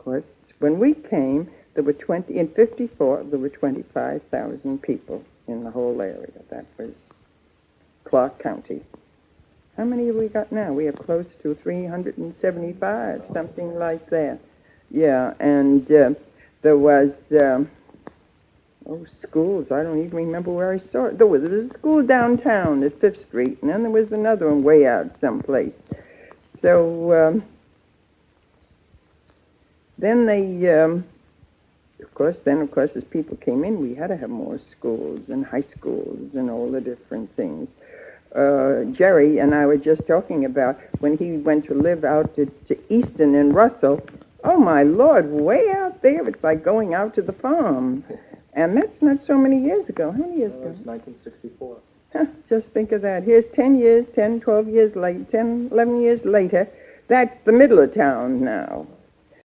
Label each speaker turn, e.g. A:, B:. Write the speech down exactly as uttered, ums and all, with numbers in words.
A: course, when we came, there were twenty, in fifty-four, there were twenty-five thousand people in the whole area. That was Clark County. How many have we got now? We have close to three hundred seventy-five, something like that. Yeah, and uh, there was, um, oh, schools. I don't even remember where I saw it. There was, there was a school downtown at Fifth Street, and then there was another one way out someplace. So um, then they, um, of course, then, of course, as people came in, we had to have more schools and high schools and all the different things. Uh, Jerry and I were just talking about when he went to live out to, to Easton and Russell. Oh, my Lord, way out there. It's like going out to the farm. And that's not so many years ago. How many years
B: Uh,
A: ago?
B: it was nineteen sixty-four.
A: Huh, just think of that. Here's ten years, ten, twelve years later, ten, eleven years later. That's the middle of town now.